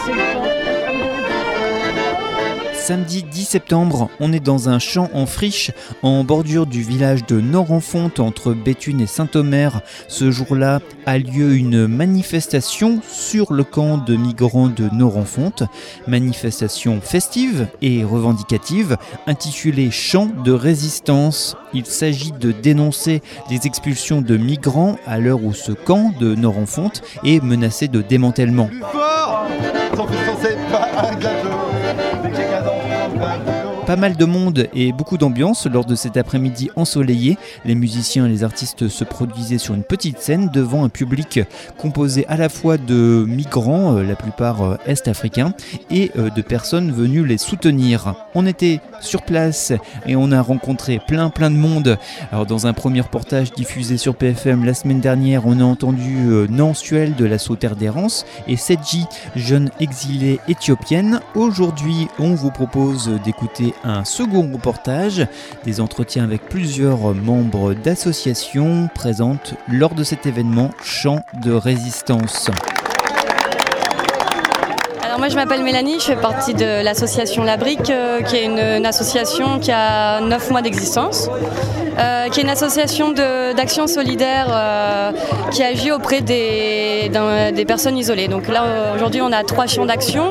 Samedi 10 septembre, on est dans un champ en friche en bordure du village de Nord-en-Fonte entre Béthune et Saint-Omer. Ce jour-là a lieu une manifestation sur le camp de migrants de Nord-en-Fonte. Manifestation festive et revendicative intitulée Chant de résistance. Il s'agit de dénoncer les expulsions de migrants à l'heure où ce camp de Nord-en-Fonte est menacé de démantèlement. Plus fort! Pas mal de monde et beaucoup d'ambiance lors de cet après-midi ensoleillé. Les musiciens et les artistes se produisaient sur une petite scène devant un public composé à la fois de migrants, la plupart est-africains, et de personnes venues les soutenir. On était sur place et on a rencontré plein de monde. Alors dans un premier reportage diffusé sur PFM la semaine dernière, on a entendu Nansuel de l'assaut Terre d'Errance et Sedji, jeune exilée éthiopienne. Aujourd'hui, on vous propose d'écouter un second reportage, des entretiens avec plusieurs membres d'associations présentes lors de cet événement Chant de résistance. Alors moi je m'appelle Mélanie, je fais partie de l'association La Brique, qui est une association qui a 9 mois d'existence, qui est une association d'action solidaire qui agit auprès des personnes isolées. Donc là aujourd'hui on a 3 champs d'action.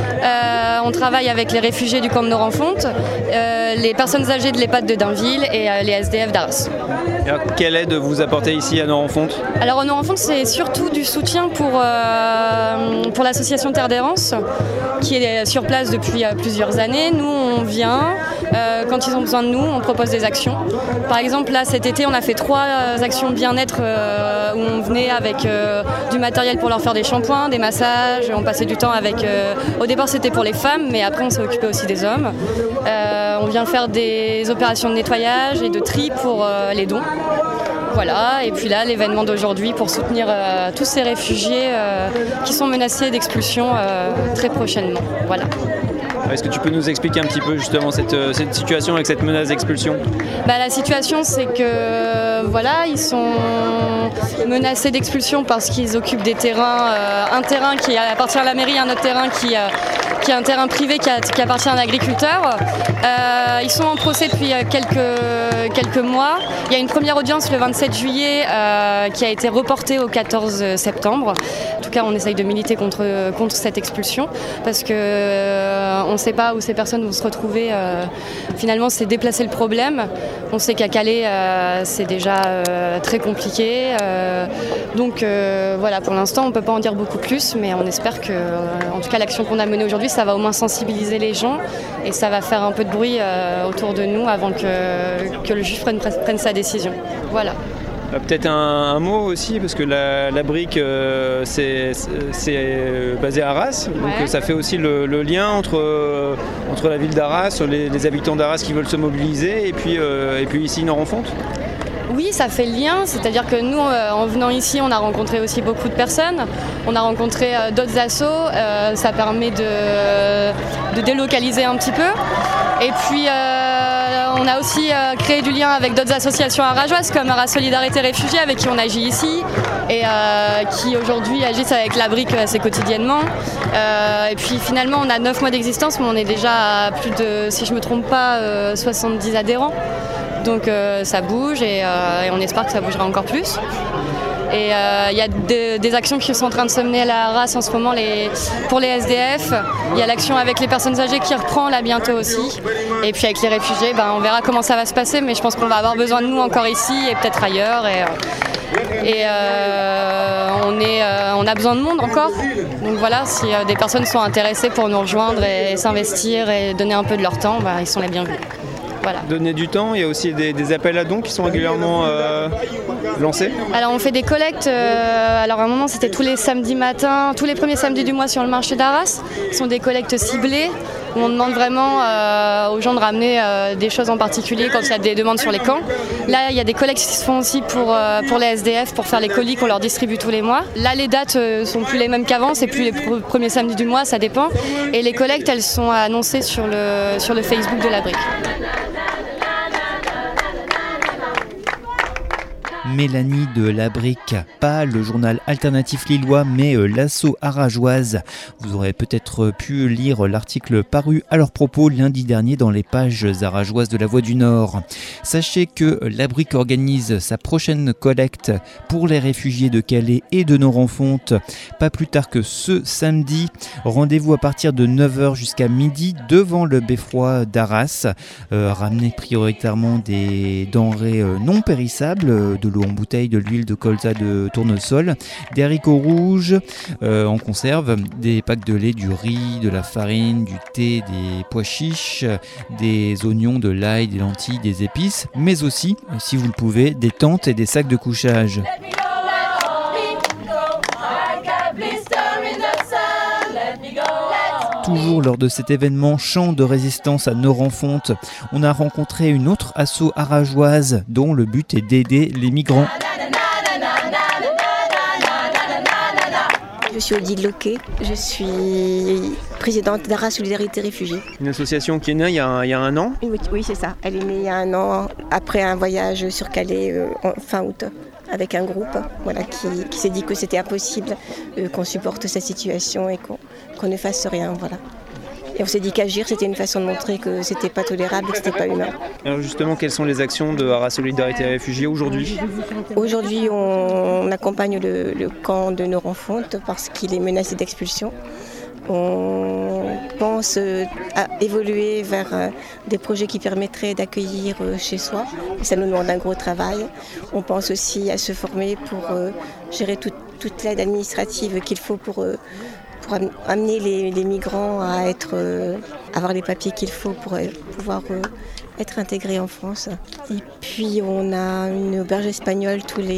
On travaille avec les réfugiés du camp de Nord-en-Fonte, les personnes âgées de l'EHPAD de Dainville et les SDF d'Arras. Alors, quelle aide vous apportez ici à Nord-en-Fonte ? Alors à Nord-en-Fonte c'est surtout du soutien pour l'association Terre d'Errance qui est sur place depuis plusieurs années. Nous on vient, quand ils ont besoin de nous, on propose des actions. Par exemple là cet été on a fait 3 actions bien-être où on venait avec du matériel pour leur faire des shampoings, des massages, on passait du temps avec... au départ c'était pour les femmes mais après on s'est occupé aussi des hommes. On vient faire des opérations de nettoyage et de tri pour les dons. Voilà, et puis là l'événement d'aujourd'hui pour soutenir tous ces réfugiés qui sont menacés d'expulsion très prochainement. Voilà. Est-ce que tu peux nous expliquer un petit peu justement cette situation avec cette menace d'expulsion ? La situation c'est que voilà, ils sont menacés d'expulsion parce qu'ils occupent des terrains, un terrain qui appartient à la mairie, un autre terrain qui est un terrain privé qui appartient à l'agriculteur. Ils sont en procès depuis quelques mois. Il y a une première audience le 27 juillet qui a été reportée au 14 septembre. En tout cas, on essaye de militer contre cette expulsion parce que on ne sait pas où ces personnes vont se retrouver. Finalement, c'est déplacer le problème. On sait qu'à Calais, c'est déjà très compliqué. Donc voilà, pour l'instant, on ne peut pas en dire beaucoup plus, mais on espère que, en tout cas, l'action qu'on a menée aujourd'hui, ça va au moins sensibiliser les gens et ça va faire un peu de bruit autour de nous avant que le juge prenne sa décision. Voilà. Peut-être un mot aussi, parce que la brique, c'est basé à Arras, donc ouais. Ça fait aussi le lien entre la ville d'Arras, les habitants d'Arras qui veulent se mobiliser, et puis ici Nord-en-Fonte. Oui, ça fait le lien, c'est-à-dire que nous, en venant ici, on a rencontré aussi beaucoup de personnes, on a rencontré d'autres assos, ça permet de délocaliser un petit peu, et puis on a aussi créé du lien avec d'autres associations arageoises comme Arras Solidarité Réfugiés avec qui on agit ici et qui aujourd'hui agissent avec La Brique assez quotidiennement. Et puis finalement on a 9 mois d'existence mais on est déjà à plus de, si je ne me trompe pas, 70 adhérents. Donc ça bouge et on espère que ça bougera encore plus. Et il y a des actions qui sont en train de se mener à la Arras en ce moment pour les SDF. Il y a l'action avec les personnes âgées qui reprend là bientôt aussi. Et puis avec les réfugiés, on verra comment ça va se passer. Mais je pense qu'on va avoir besoin de nous encore ici et peut-être ailleurs. Et on a besoin de monde encore. Donc voilà, si des personnes sont intéressées pour nous rejoindre et s'investir et donner un peu de leur temps, ils sont les bienvenus. Voilà. Donner du temps, il y a aussi des appels à dons qui sont régulièrement lancés. Alors on fait des collectes, alors à un moment c'était tous les samedis matins, tous les premiers samedis du mois sur le marché d'Arras. Ce sont des collectes ciblées où on demande vraiment aux gens de ramener des choses en particulier quand il y a des demandes sur les camps. Là il y a des collectes qui se font aussi pour les SDF, pour faire les colis qu'on leur distribue tous les mois. Là les dates sont plus les mêmes qu'avant, c'est plus les premiers samedis du mois, ça dépend. Et les collectes elles sont annoncées sur le Facebook de La Brique. Mélanie de Labrique, pas le journal alternatif lillois, mais l'Asso Arageoise. Vous aurez peut-être pu lire l'article paru à leur propos lundi dernier dans les pages arageoises de La Voix du Nord. Sachez que Labrique organise sa prochaine collecte pour les réfugiés de Calais et de Norenfonte, pas plus tard que ce samedi. Rendez-vous à partir de 9h jusqu'à midi devant le beffroi d'Arras. Ramenez prioritairement des denrées non périssables, de l'eau en bouteille, de l'huile de colza de tournesol, des haricots rouges en conserve, des packs de lait, du riz, de la farine, du thé, des pois chiches, des oignons, de l'ail, des lentilles, des épices, mais aussi, si vous le pouvez, des tentes et des sacs de couchage. Toujours lors de cet événement Chant de résistance à Norenfonte, on a rencontré une autre asso arageoise dont le but est d'aider les migrants. Je suis Odile Loquet, je suis présidente d'Arras Solidarité Réfugiés. Une association qui est née il y a un an ? Oui, c'est ça. Elle est née il y a un an après un voyage sur Calais fin août avec un groupe qui s'est dit que c'était impossible qu'on supporte cette situation et qu'on ne fasse rien. Voilà. Et on s'est dit qu'agir, c'était une façon de montrer que c'était pas tolérable et que c'était pas humain. Alors justement, quelles sont les actions de Arras Solidarité Réfugiés aujourd'hui ? Aujourd'hui, on accompagne le camp de Norenfonte parce qu'il est menacé d'expulsion. On pense à évoluer vers des projets qui permettraient d'accueillir chez soi. Ça nous demande un gros travail. On pense aussi à se former pour gérer toute l'aide administrative qu'il faut pour amener les migrants à avoir les papiers qu'il faut pour pouvoir être intégrés en France. Et puis on a une auberge espagnole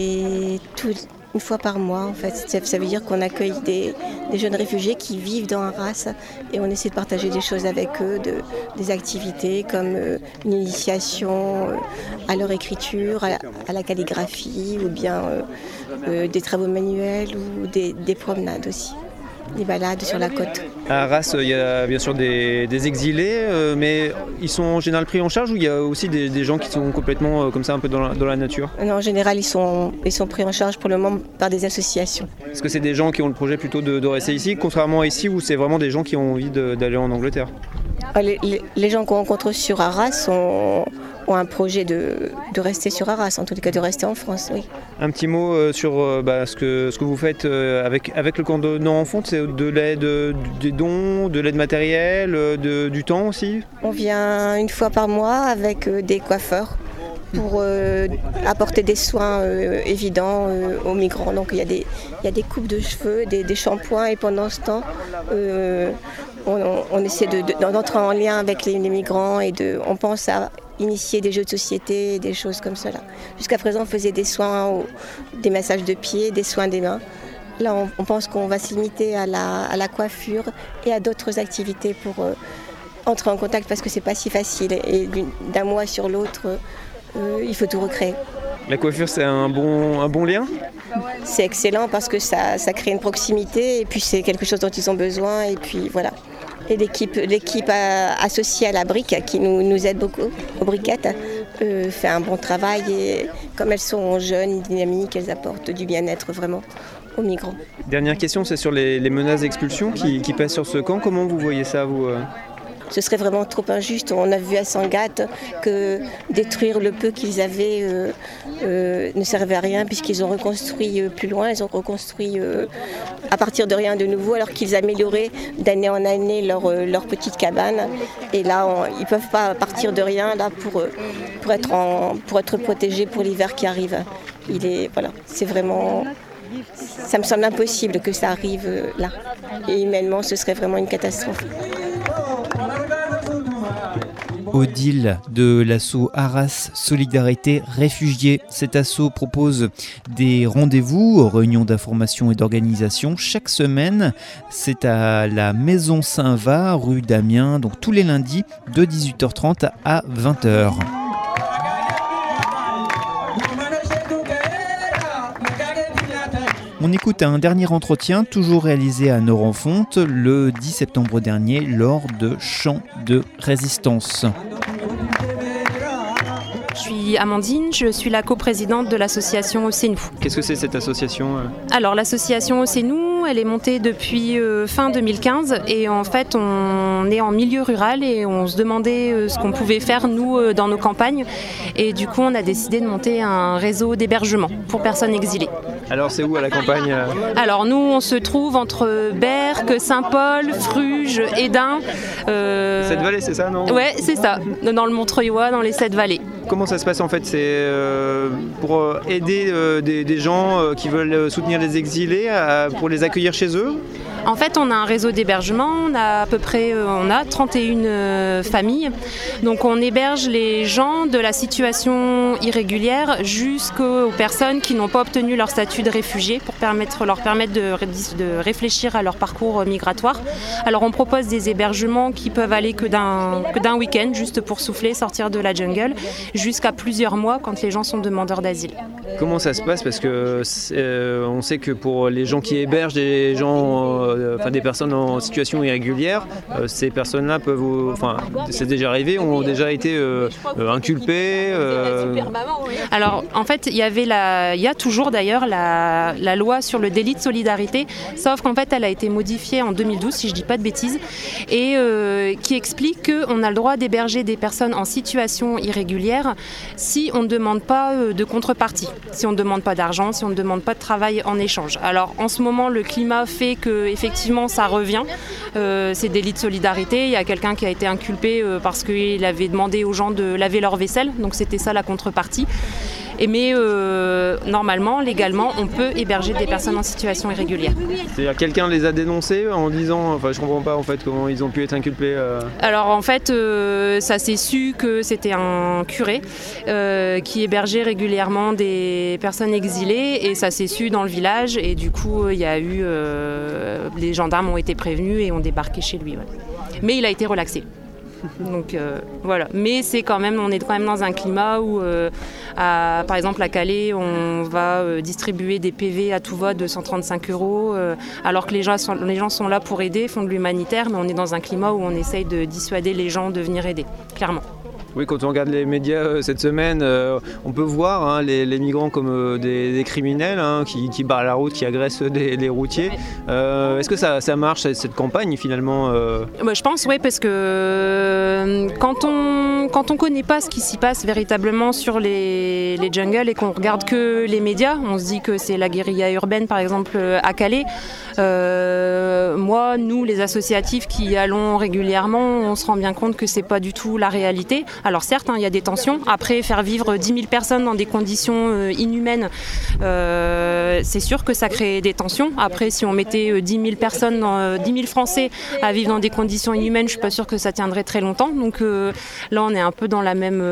une fois par mois. En fait. Ça veut dire qu'on accueille des jeunes réfugiés qui vivent dans Arras et on essaie de partager des choses avec eux, des activités comme une initiation à leur écriture, à la calligraphie ou bien des travaux manuels ou des promenades aussi. Des balades sur la côte. À Arras, il y a bien sûr des exilés, mais ils sont en général pris en charge ou il y a aussi des gens qui sont complètement comme ça un peu dans la nature ? Non, en général, ils sont pris en charge pour le moment par des associations. Est-ce que c'est des gens qui ont le projet plutôt de rester ici, contrairement à ici où c'est vraiment des gens qui ont envie d'aller en Angleterre ? Les gens qu'on rencontre sur Arras ont un projet de rester sur Arras, en tout cas de rester en France, oui. Un petit mot sur ce que vous faites avec le camp de Norenfonte, c'est de l'aide, des dons, de l'aide matérielle, du temps aussi ? On vient une fois par mois avec des coiffeurs pour apporter des soins évidents aux migrants. Donc il y a des coupes de cheveux, des shampoings et pendant ce temps on essaie d'entrer en lien avec les migrants et on pense à initier des jeux de société, des choses comme cela. Jusqu'à présent, on faisait des soins, des massages de pieds, des soins des mains. Là, on pense qu'on va se limiter à la coiffure et à d'autres activités pour entrer en contact parce que c'est pas si facile. Et d'un mois sur l'autre, il faut tout recréer. La coiffure, c'est un bon lien ? C'est excellent parce que ça crée une proximité et puis c'est quelque chose dont ils ont besoin et puis voilà. Et l'équipe associée à la brique qui nous aide beaucoup aux briquettes fait un bon travail et comme elles sont jeunes, dynamiques, elles apportent du bien-être vraiment aux migrants. Dernière question, c'est sur les menaces d'expulsion qui passent sur ce camp. Comment vous voyez ça, vous ? Ce serait vraiment trop injuste. On a vu à Sangatte que détruire le peu qu'ils avaient ne servait à rien puisqu'ils ont reconstruit plus loin. Ils ont reconstruit à partir de rien de nouveau alors qu'ils amélioraient d'année en année leur petite cabane. Et là, ils ne peuvent pas partir de rien là, pour être protégés pour l'hiver qui arrive. C'est vraiment... Ça me semble impossible que ça arrive là. Et humainement, ce serait vraiment une catastrophe. Odile de l'asso Arras Solidarité Réfugiés. Cet asso propose des rendez-vous, réunions d'information et d'organisation chaque semaine. C'est à la Maison Saint-Va, rue d'Amiens, donc tous les lundis de 18h30 à 20h. On écoute un dernier entretien, toujours réalisé à Norenfonte le 10 septembre dernier lors de Chant de résistance. Je suis suis Amandine, je suis la coprésidente de l'association C'est nous. Qu'est-ce que c'est cette association ? Alors l'association C'est nous, elle est montée depuis fin 2015 et en fait on est en milieu rural et on se demandait ce qu'on pouvait faire nous dans nos campagnes et du coup on a décidé de monter un réseau d'hébergement pour personnes exilées. Alors c'est où à la campagne ? Alors nous on se trouve entre Berck, Saint-Paul, Fruges, Hesdin. Cette vallée c'est ça non ? Ouais c'est ça, dans le Montreuilois, dans les 7 vallées. Comment ça se passe en fait ? C'est pour aider des gens qui veulent soutenir les exilés, pour les accueillir chez eux ? En fait, on a un réseau d'hébergement, on a à peu près 31 familles. Donc on héberge les gens de la situation irrégulière jusqu'aux personnes qui n'ont pas obtenu leur statut de réfugié pour leur permettre de réfléchir à leur parcours migratoire. Alors on propose des hébergements qui peuvent aller que d'un week-end, juste pour souffler, sortir de la jungle, jusqu'à plusieurs mois quand les gens sont demandeurs d'asile. Comment ça se passe ? Parce que on sait que pour les gens qui hébergent des gens, des personnes en situation irrégulière, ces personnes-là peuvent, c'est déjà arrivé, ont déjà été inculpées. Alors en fait, il y a toujours d'ailleurs la loi sur le délit de solidarité, sauf qu'en fait elle a été modifiée en 2012, si je dis pas de bêtises, et qui explique qu'on a le droit d'héberger des personnes en situation irrégulière si on ne demande pas de contrepartie, si on ne demande pas d'argent, si on ne demande pas de travail en échange. Alors en ce moment, le climat fait que effectivement ça revient, ces délits de solidarité. Il y a quelqu'un qui a été inculpé parce qu'il avait demandé aux gens de laver leur vaisselle, donc c'était ça la contrepartie. Mais normalement, légalement, on peut héberger des personnes en situation irrégulière. C'est-à-dire quelqu'un les a dénoncés en disant, je comprends pas en fait comment ils ont pu être inculpés. Alors en fait, ça s'est su que c'était un curé qui hébergeait régulièrement des personnes exilées et ça s'est su dans le village et du coup il y a eu, les gendarmes ont été prévenus et ont débarqué chez lui. Ouais. Mais il a été relaxé. Donc voilà, mais on est quand même dans un climat où, par exemple à Calais, on va distribuer des PV à tout va de 135 €, alors que les gens sont là pour aider, font de l'humanitaire, mais on est dans un climat où on essaye de dissuader les gens de venir aider, clairement. Oui, quand on regarde les médias cette semaine, on peut voir les migrants comme des criminels qui barrent la route, qui agressent les routiers. Est-ce que ça marche, cette campagne finalement Je pense oui, parce que quand on connaît pas ce qui s'y passe véritablement sur les jungles et qu'on regarde que les médias, on se dit que c'est la guérilla urbaine par exemple à Calais. Nous, les associatifs qui y allons régulièrement, on se rend bien compte que c'est pas du tout la réalité. Alors certes, il y a des tensions. Après, faire vivre 10 000 personnes dans des conditions inhumaines, c'est sûr que ça crée des tensions. Après, si on mettait 10 000 personnes, 10 000 Français à vivre dans des conditions inhumaines, je suis pas sûre que ça tiendrait très longtemps. Donc là, on est un peu dans la même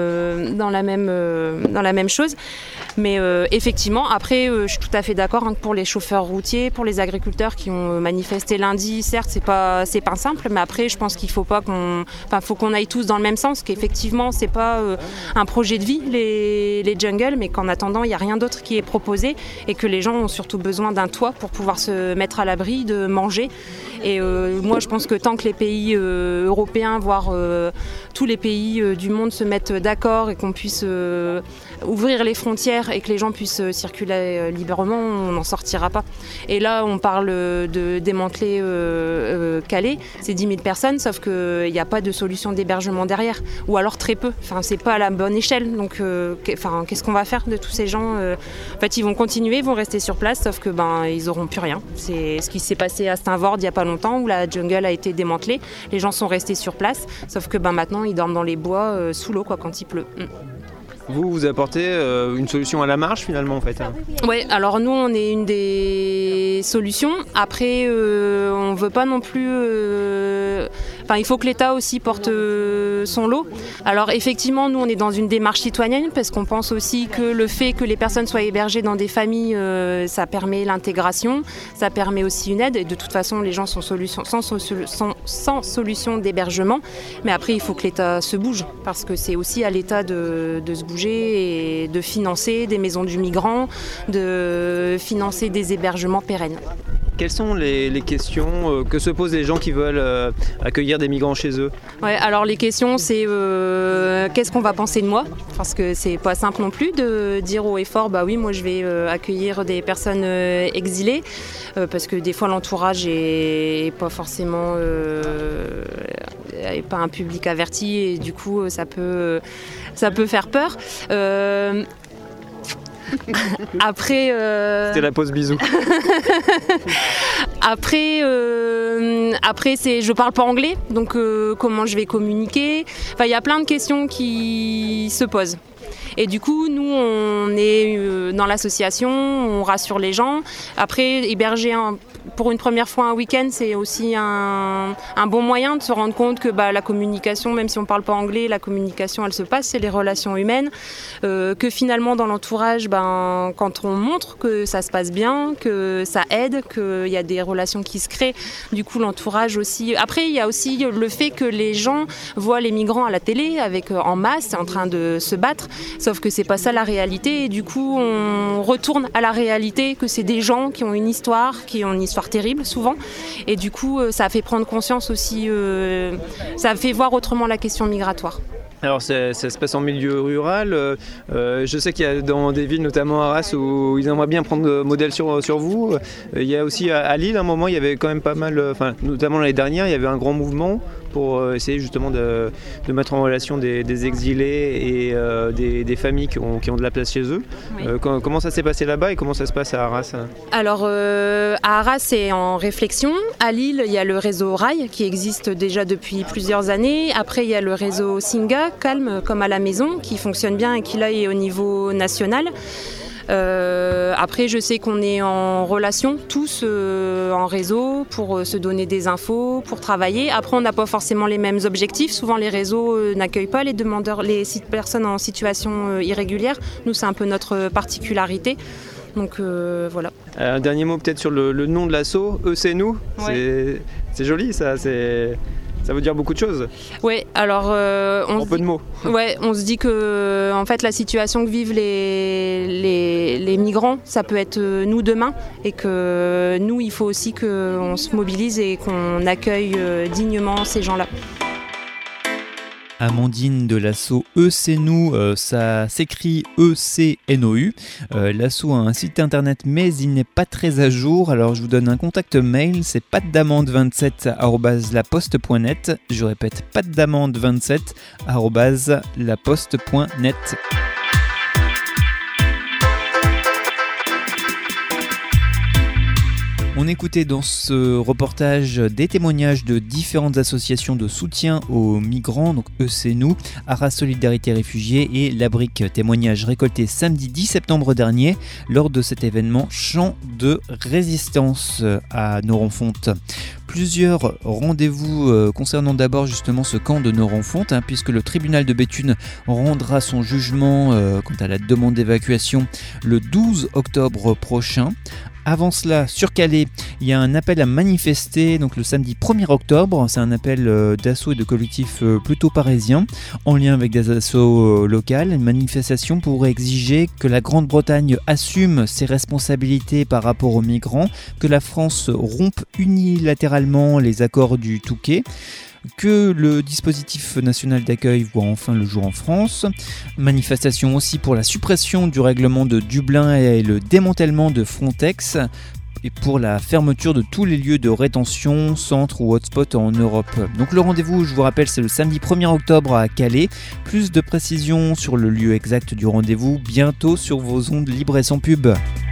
chose. Mais effectivement, après, je suis tout à fait d'accord que pour les chauffeurs routiers, pour les agriculteurs qui ont manifesté lundi, certes, c'est pas simple, mais après, je pense qu'il faut qu'on aille tous dans le même sens, qu'effectivement, c'est pas un projet de vie, les jungles, mais qu'en attendant, il n'y a rien d'autre qui est proposé et que les gens ont surtout besoin d'un toit pour pouvoir se mettre à l'abri, de manger. Et moi, je pense que tant que les pays européens, voire tous les pays du monde se mettent d'accord et qu'on puisse ouvrir les frontières et que les gens puissent circuler librement, on n'en sortira pas. Et là, on parle de démanteler Calais, c'est 10 000 personnes, sauf qu'il n'y a pas de solution d'hébergement derrière, ou alors très peu. Enfin, c'est pas à la bonne échelle. Donc, qu'est-ce qu'on va faire de tous ces gens En fait, ils vont continuer, ils vont rester sur place, sauf que ils n'auront plus rien. C'est ce qui s'est passé à Steenvoorde il n'y a pas longtemps, où la jungle a été démantelée. Les gens sont restés sur place, sauf que maintenant, ils dorment dans les bois sous l'eau quand il pleut. Vous apportez une solution à la marge finalement en fait. Oui, alors nous on est une des solutions. Après on ne veut pas non plus... il faut que l'État aussi porte son lot. Alors effectivement nous on est dans une démarche citoyenne parce qu'on pense aussi que le fait que les personnes soient hébergées dans des familles, ça permet l'intégration, ça permet aussi une aide. Et de toute façon les gens sont sans solution d'hébergement. Mais après il faut que l'État se bouge parce que c'est aussi à l'État de se bouger et de financer des maisons du migrant, de financer des hébergements pérennes. quelles sont les questions que se posent les gens qui veulent accueillir des migrants chez eux ? Ouais, alors les questions, c'est qu'est-ce qu'on va penser de moi ? Parce que c'est pas simple non plus de dire haut et fort, bah oui, moi je vais accueillir des personnes exilées, parce que des fois l'entourage est pas forcément pas un public averti et du coup ça peut faire peur. Après, c'était la pause bisous. Après, je parle pas anglais, donc comment je vais communiquer ? Enfin, il y a plein de questions qui se posent. Et du coup, nous, on est dans l'association, on rassure les gens. Après, héberger pour une première fois un week-end, c'est aussi un bon moyen de se rendre compte que la communication, même si on ne parle pas anglais, la communication, elle se passe, c'est les relations humaines. Que finalement, dans l'entourage, quand on montre que ça se passe bien, que ça aide, qu'il y a des relations qui se créent, du coup, l'entourage aussi. Après, il y a aussi le fait que les gens voient les migrants à la télé, en masse, en train de se battre. Sauf que c'est pas ça la réalité et du coup on retourne à la réalité que c'est des gens qui ont une histoire terrible souvent et du coup ça a fait prendre conscience aussi, ça a fait voir autrement la question migratoire. Alors ça se passe en milieu rural, je sais qu'il y a dans des villes, notamment Arras, où ils aimeraient bien prendre modèle sur vous. Il y a aussi à Lille, à un moment, il y avait quand même pas mal, notamment l'année dernière, il y avait un grand mouvement pour essayer justement de mettre en relation des exilés et des familles qui ont de la place chez eux. Oui. Comment ça s'est passé là-bas et comment ça se passe à Arras ? Alors à Arras, c'est en réflexion. À Lille, il y a le réseau Rail qui existe déjà depuis plusieurs années. Après, il y a le réseau Singa, Calme comme à la maison, qui fonctionne bien et qui là est au niveau national. Après, je sais qu'on est en relation tous en réseau pour se donner des infos, pour travailler. Après, on n'a pas forcément les mêmes objectifs. Souvent, les réseaux n'accueillent pas les demandeurs, les personnes en situation irrégulière. Nous, c'est un peu notre particularité. Donc voilà. Un dernier mot peut-être sur le nom de l'asso, Eux c'est nous. Ouais. C'est joli ça, ça veut dire beaucoup de choses. Oui, alors en peu de mots. Ouais, on se dit que en fait la situation que vivent les migrants, ça peut être nous demain et que nous il faut aussi qu'on se mobilise et qu'on accueille dignement ces gens-là. Amandine de l'asso Eux c'est nous, ça s'écrit ECNOU. L'asso a un site internet mais il n'est pas très à jour, alors je vous donne un contact mail, c'est patdamande27@laposte.net. Je répète, patdamande27@laposte.net. On écoutait dans ce reportage des témoignages de différentes associations de soutien aux migrants, donc Eux c'est nous, Arras Solidarité Réfugiés et La Brique, témoignages récoltés samedi 10 septembre dernier lors de cet événement Chant de résistance à Norenfonte. Plusieurs rendez-vous concernant d'abord justement ce camp de Norenfonte, puisque le tribunal de Béthune rendra son jugement quant à la demande d'évacuation le 12 octobre prochain. Avant cela, sur Calais, il y a un appel à manifester, donc le samedi 1er octobre. C'est un appel d'assos et de collectifs plutôt parisiens, en lien avec des assos locales. Une manifestation pourrait exiger que la Grande-Bretagne assume ses responsabilités par rapport aux migrants, que la France rompe unilatéralement les accords du Touquet, que le dispositif national d'accueil voit enfin le jour en France. Manifestation aussi pour la suppression du règlement de Dublin et le démantèlement de Frontex, et pour la fermeture de tous les lieux de rétention, centres ou hotspots en Europe. Donc le rendez-vous, je vous rappelle, c'est le samedi 1er octobre à Calais. Plus de précisions sur le lieu exact du rendez-vous bientôt sur vos ondes libres et sans pub.